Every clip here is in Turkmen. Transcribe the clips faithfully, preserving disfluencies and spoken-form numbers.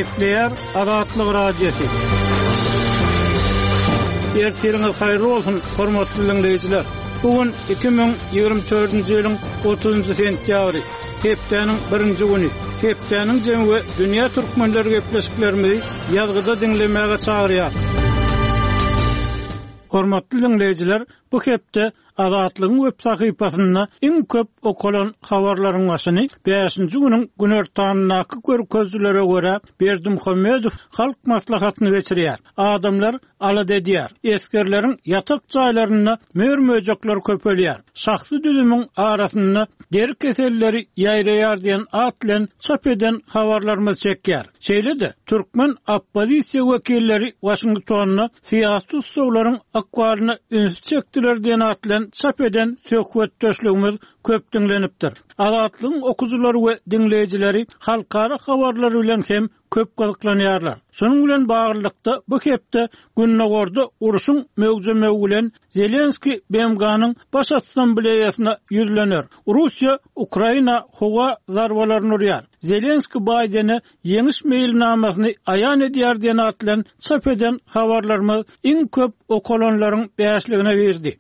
Gepleyer Azatlyk radiosu. Ertiriniz hayırlı olsun, hormatly dinleyijiler. Bugün iki bin ýygrimi dördünji ýylyň otuzynjy sentýabry, hepdeniň birinji güni. Hepdeniň jemgy dünýä türkmenleri gepleşiklerimizi ýazgyda dinlemäge çagyrýar. Hormatly dinleyijiler, bu hepde Azatlygyň web sahypasyna iň köp okulan habarlaryň başyny beşinji güniň günertanynaky görkezlere görä Berdimuhammedow halk maslahatyny geçirýär. Adamlar alad edýär. Eskerleriň yatak jaýlaryna mörmöjekler köpelýär. Şahsy düzümüň arasynda deri keselleri ýaýraýar diýen at bilen çap eden habarlarymyz çekýär. Şeýle-de türkmen oppozisiýa wekilleri Washingtonna syýasy ustalaryň akwalyna üns çekdiler diýen at bilen çap eden söhbet döşlegimiz köp dinlenipdir. Azatlygyň okujulary we dinleyijileri halkara habarlary bilen hem köp galyklanýarlar. Şonuň bilen baglykda bu hepde Günnegorda uruşyň mögzemi bilen Zelenski B M G'nyň baş assambleýasyna ýüzlener. Russiýa Ukraina howa zarbalaryny urýar. Zelenski Biden'e ýeňiş meýilnamasyny aýan edýär diýen at bilen çap eden habarlarymyz iň köp okulanlaryň beşligine berdi.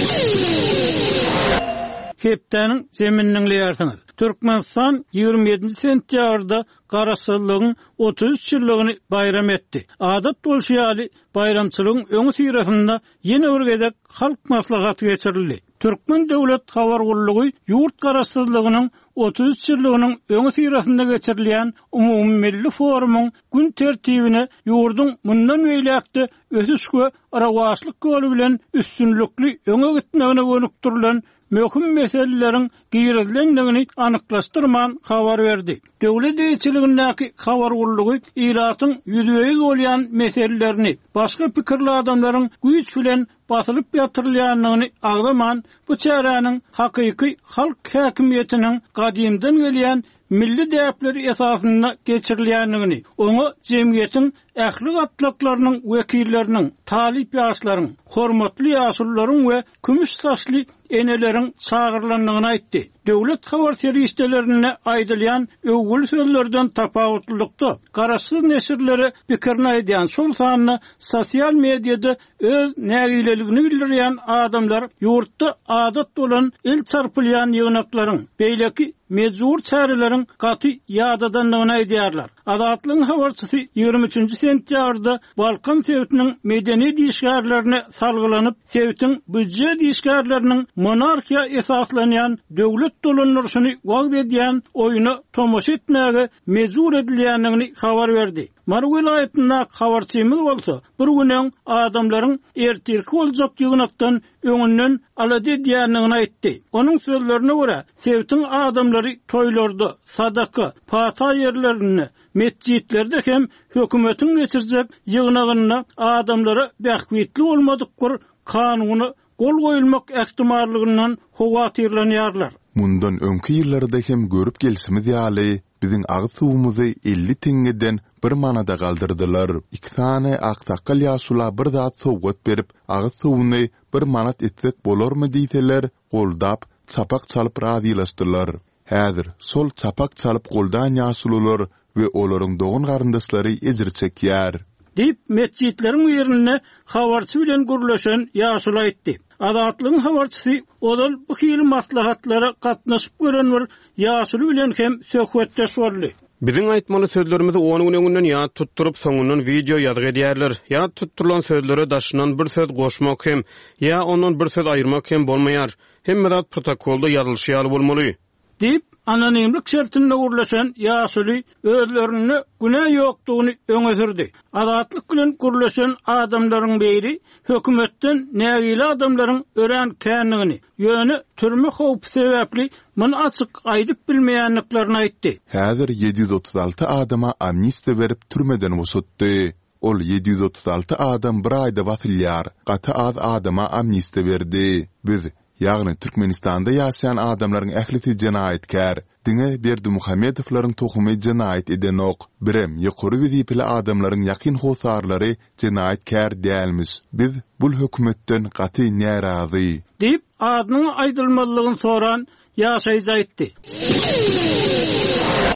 Hepdeniň zeminiň leýärsiňiz. Türkmenistan ýygrimi ýedinji sentýabrda Garasylygyň otuz üç ýyllygyny bayram etdi. Adat bolşýaly bayramçylygyň öňü sirasynda ýene bir gezek halk maslahaty geçirildi. Türkmen döwlet habar gullugy ýurt Garasylygynyň otuz üç ýyllygynyň öňü sirasynda geçirilýän umumy milli forumyň gün tertibine ýurdun mundan beýlekde ösüşge arawaçlyk göli bilen üstünlükli öňe gitmegine gönükdirilen möhüm meselelerin giýirilgendigini anyklaşdyrman habar berdi. Döwlet eýçiligindäki habar gullugy iratyň ýüzüýiz bolýan meselelerini, başga pikirli adamlaryň güýç bilen basylyp ýatyrylýanlygyny agdaman bu çäräniň hakyky halk häkimiýetiniň gadymdan gelýän milli däpleri esasyna geçirilýänligini, oňa jemgyýetiň ähli gatlaklarynyň wekilleriniň, talip ýaşlaryň, hormatly ýaşullaryň we kümüş saçly eneleriň çagyrlanlygyny aýtdy. Döwlet habar serýistelerine aýdylýan öwgül sözlerden tapawutlykda garaşsyz neşirleri pikirini aýdýan şol sanyny sosial mediada öz nägileligini bildirýän adamlar ýurtda adat bolan el çarpylýan ýygnaklaryň beýleki mezur çäreleriň gaty ýadadanlygyny aýdýarlar. Azatlygyň habarçysy ýygrimi üçinji sentýabrda Balkan Sewitiniň medeni diýişgärlerine salgylanyp, Sewitin büdje diýişgärleriniň monarkiýa esaslanýan döwlet dolanlaryny wagt edýän oýuny tomoş etmäge mezur edilýänligini habar berdi. Mar vilayatyna habarçymyz bolsa, bir güniň adamlaryň ertirki boljak ýygnakdan öňünden alady edýänligini aýtdy. Onuň sözlerine görä, Sewitin adamlary toýlarda, sadaka, pata ýerlerini, mescitlerde hem hökümetiň geçirjek ýygnagyna adamlara bähwitli bolmadyk bir kanuny gol goýulmak ähtimallygynyň howa tyrlanýarlar. Mundan öňki ýyllarda hem görüp gelsimiz ýaly biziň agy suwumuzy elli teňeden bir manada galdyrdylar. İki tane aqtaqqal ýaşula bir zat sowgat berip, agy suwuny bir manat etsek bolarmy diýseler, goldap, çapak çalyp razylaşdylar. Häzir sol çapak çalyp goldan ýaşulylar we olaryň dogan garyndaşlary ejir çekýär. Dip mescitleriň ýerine habarçy bilen gürleşen ýaşula aýtdy. Azatlygyň habarçysy odal bu hili maslahatlara gatnaşyp gören bir ýaşuly bilen hem söhbetdeş boldy. Biziň aýtmaly sözlerimizi onuň öňünden ýa tutturup soňundan video ýazgy edýärler. Ýa tutturulan sözlere daşynan bir söz goşmak hem ýa ondan bir söz aýyrmak hem bolmaýar. Hemmerat protokolda ýazylýar bolmaly. Dip anonimlik şertinde gurlaşan ýaşuly özlerini günä ýokdugyny öňe sürdi. Azatlyk bilen gurlaşan adamlaryň beýri hökümetden nägili adamlaryň ören känligini, ýöne türme howpy sebäpli muny açyk aýdyp bilmeýänliklaryny aýtdy. Häzir yedi yüz otuz alty adama amnistiýa berip türmeden wusutdy. Ol yedi yüz otuz alty adam bir aýda wasylýar. Gaty az adama amnistiýa berdi. Biz ýagny Türkmenistanda ýaşaýan adamlaryň ählisi jenaýetkär, diňe Berdimuhammedowlaryň tohumy jenaýet eden ok. Birem ýokary wezipeli adamlaryň ýakyn hosarlary jenaýetkär dälmis. Biz bul hökümetden gaty närazy. Dip adynyň aýdylmalygyny soran ýaşaýjy aýtdy.